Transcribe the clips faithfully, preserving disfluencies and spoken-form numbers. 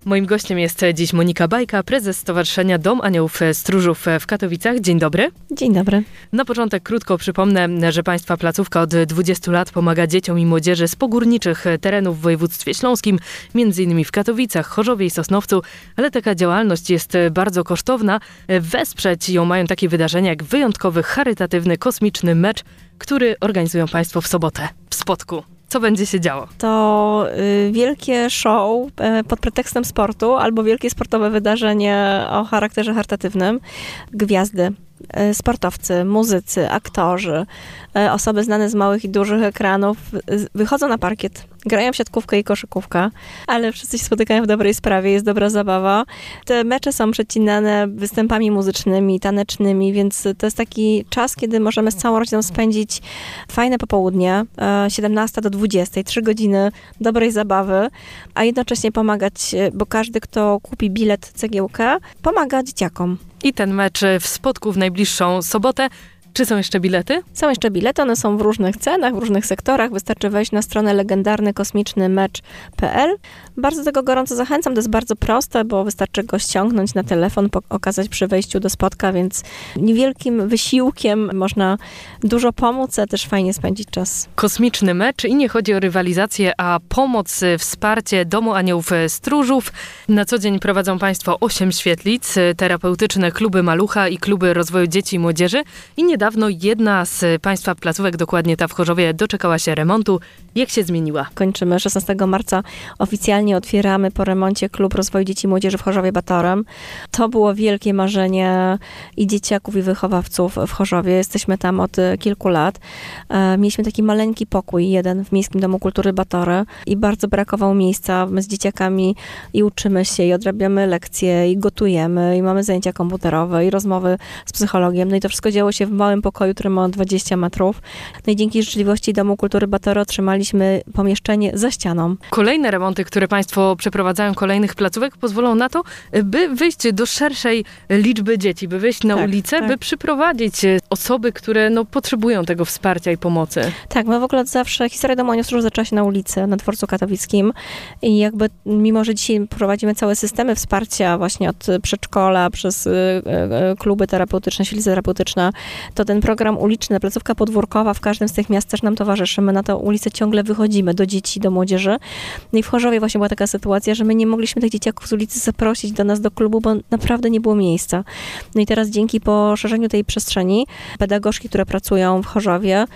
Moim gościem jest dziś Monika Bajka, prezes Stowarzyszenia Dom Aniołów Stróżów w Katowicach. Dzień dobry. Dzień dobry. Na początek krótko przypomnę, że Państwa placówka od dwudziestu lat pomaga dzieciom i młodzieży z pogórniczych terenów w województwie śląskim, między innymi w Katowicach, Chorzowie i Sosnowcu, ale taka działalność jest bardzo kosztowna. Wesprzeć ją mają takie wydarzenia jak wyjątkowy, charytatywny, kosmiczny mecz, który organizują Państwo w sobotę w Spodku. Co będzie się działo? To y, wielkie show y, pod pretekstem sportu albo wielkie sportowe wydarzenie o charakterze charytatywnym. Gwiazdy, y, sportowcy, muzycy, aktorzy, y, osoby znane z małych i dużych ekranów y, wychodzą na parkiet, grają w siatkówkę i koszykówkę, ale wszyscy się spotykają w dobrej sprawie, jest dobra zabawa. Te mecze są przecinane występami muzycznymi, tanecznymi, więc to jest taki czas, kiedy możemy z całą rodziną spędzić fajne popołudnie, siedemnasta do dwudziestej, trzy godziny dobrej zabawy, a jednocześnie pomagać, bo każdy, kto kupi bilet, cegiełkę, pomaga dzieciakom. I ten mecz w Spodku w najbliższą sobotę. Czy są jeszcze bilety? Są jeszcze bilety, one są w różnych cenach, w różnych sektorach. Wystarczy wejść na stronę legendarny kosmiczny mecz kropka pe el. Bardzo do tego gorąco zachęcam, to jest bardzo proste, bo wystarczy go ściągnąć na telefon, okazać przy wejściu do Spodka, więc niewielkim wysiłkiem można dużo pomóc, a też fajnie spędzić czas. Kosmiczny mecz i nie chodzi o rywalizację, a pomoc, wsparcie Domu Aniołów Stróżów. Na co dzień prowadzą Państwo osiem świetlic, terapeutyczne kluby Malucha i kluby rozwoju dzieci i młodzieży. I niedawno jedna z Państwa placówek, dokładnie ta w Chorzowie, doczekała się remontu. Jak się zmieniła? Kończymy szesnastego marca. Oficjalnie otwieramy po remoncie klub rozwoju dzieci i młodzieży w Chorzowie Batorem. To było wielkie marzenie i dzieciaków, i wychowawców w Chorzowie. Jesteśmy tam od kilku lat. Mieliśmy taki maleńki pokój, jeden w Miejskim Domu Kultury Batory i bardzo brakowało miejsca. My z dzieciakami i uczymy się, i odrabiamy lekcje, i gotujemy, i mamy zajęcia komputerowe, i rozmowy z psychologiem. No i to wszystko działo się w małym pokoju, który ma dwadzieścia metrów. No i dzięki życzliwości Domu Kultury Batory otrzymaliśmy pomieszczenie za ścianą. Kolejne remonty, które Państwo przeprowadzają, kolejnych placówek, pozwolą na to, by wyjść do szerszej liczby dzieci, by wyjść na tak, ulicę, tak. by przyprowadzić osoby, które no, potrzebują tego wsparcia i pomocy. Tak, my w ogóle od zawsze, historia Domu Aniołów Stróżów zaczęła się na ulicy, na Dworcu Katowickim i jakby, mimo że dzisiaj prowadzimy całe systemy wsparcia właśnie od przedszkola, przez y, y, kluby terapeutyczne, świetlice terapeutyczne, to ten program uliczny, placówka podwórkowa w każdym z tych miast też nam towarzyszy. My na tę ulicę ciągle wychodzimy do dzieci, do młodzieży. No i w Chorzowie właśnie była taka sytuacja, że my nie mogliśmy tych dzieciaków z ulicy zaprosić do nas do klubu, bo naprawdę nie było miejsca. No i teraz dzięki poszerzeniu tej przestrzeni, pedagogzki, które pracują w Chorzowie,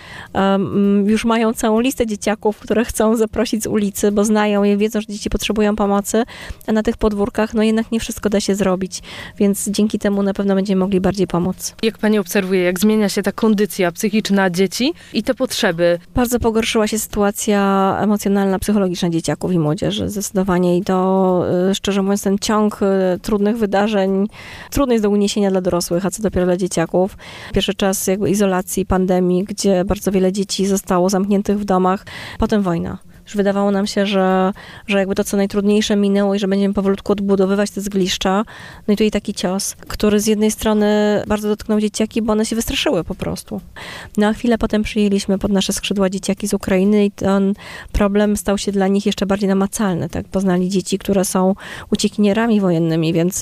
um, już mają całą listę dzieciaków, które chcą zaprosić z ulicy, bo znają je, wiedzą, że dzieci potrzebują pomocy, a na tych podwórkach no jednak nie wszystko da się zrobić, więc dzięki temu na pewno będziemy mogli bardziej pomóc. Jak Pani obserwuje, jak zmienia się ta kondycja psychiczna dzieci i te potrzeby? Bardzo pogorszyła się sytuacja emocjonalna, psychologiczna dzieciaków i młodzieży, zdecydowanie. I to, szczerze mówiąc, ten ciąg trudnych wydarzeń trudny jest do uniesienia dla dorosłych, a co dopiero dla dzieciaków. Pierwszy czas jakby izolacji, pandemii, gdzie bardzo wiele dzieci zostało zamkniętych w domach, potem wojna. Już wydawało nam się, że, że jakby to, co najtrudniejsze minęło i że będziemy powolutku odbudowywać te zgliszcza. No i tutaj taki cios, który z jednej strony bardzo dotknął dzieciaki, bo one się wystraszyły po prostu. No a chwilę potem przyjęliśmy pod nasze skrzydła dzieciaki z Ukrainy i ten problem stał się dla nich jeszcze bardziej namacalny. Tak? Poznali dzieci, które są uciekinierami wojennymi, więc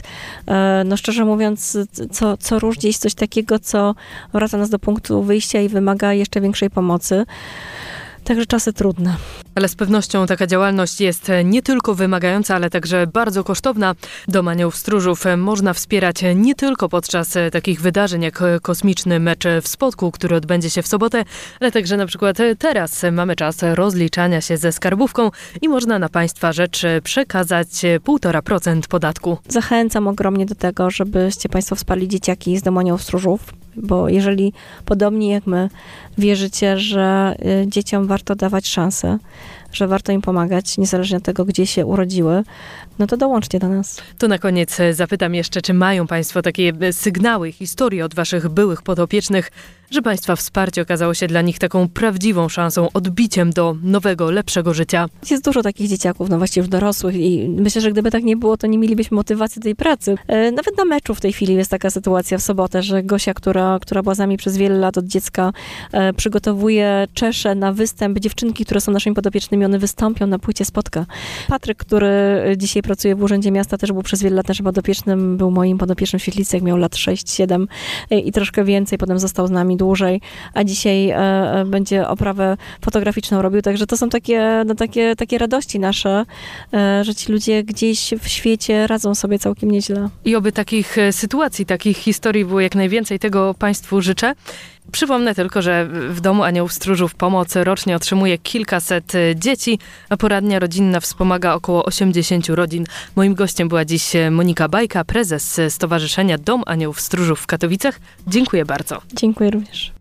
no szczerze mówiąc, co, co róż gdzieś coś takiego, co wraca nas do punktu wyjścia i wymaga jeszcze większej pomocy. Także czasy trudne. Ale z pewnością taka działalność jest nie tylko wymagająca, ale także bardzo kosztowna. Dom Aniołów Stróżów można wspierać nie tylko podczas takich wydarzeń jak kosmiczny mecz w Spodku, który odbędzie się w sobotę, ale także na przykład teraz mamy czas rozliczania się ze skarbówką i można na Państwa rzecz przekazać półtora procent podatku. Zachęcam ogromnie do tego, żebyście Państwo wsparli dzieciaki z Domu Aniołów Stróżów, bo jeżeli podobnie jak my wierzycie, że dzieciom warto dawać szansę, że warto im pomagać, niezależnie od tego, gdzie się urodziły, no to dołączcie do nas. To na koniec zapytam jeszcze, czy mają Państwo takie sygnały, historie od Waszych byłych podopiecznych, że Państwa wsparcie okazało się dla nich taką prawdziwą szansą, odbiciem do nowego, lepszego życia. Jest dużo takich dzieciaków, no właściwie już dorosłych i myślę, że gdyby tak nie było, to nie mielibyśmy motywacji do tej pracy. E, nawet na meczu w tej chwili jest taka sytuacja w sobotę, że Gosia, która, która była z nami przez wiele lat od dziecka, e, przygotowuje czesze na występ. Dziewczynki, które są naszymi podopiecznymi, one wystąpią na płycie Spotka. Patryk, który dzisiaj pracuje w Urzędzie Miasta, też był przez wiele lat naszym podopiecznym, był moim podopiecznym w Świetlicy, jak miał lat sześć siedem e, i troszkę więcej, potem został z nami dłużej, a dzisiaj e, będzie oprawę fotograficzną robił, także to są takie, no, takie, takie radości nasze, e, że ci ludzie gdzieś w świecie radzą sobie całkiem nieźle. I oby takich sytuacji, takich historii było jak najwięcej, tego Państwu życzę. Przypomnę tylko, że w Domu Aniołów Stróżów pomoc rocznie otrzymuje kilkaset dzieci, a poradnia rodzinna wspomaga około osiemdziesięciu rodzin. Moim gościem była dziś Monika Bajka, prezes Stowarzyszenia Dom Aniołów Stróżów w Katowicach. Dziękuję bardzo. Dziękuję również.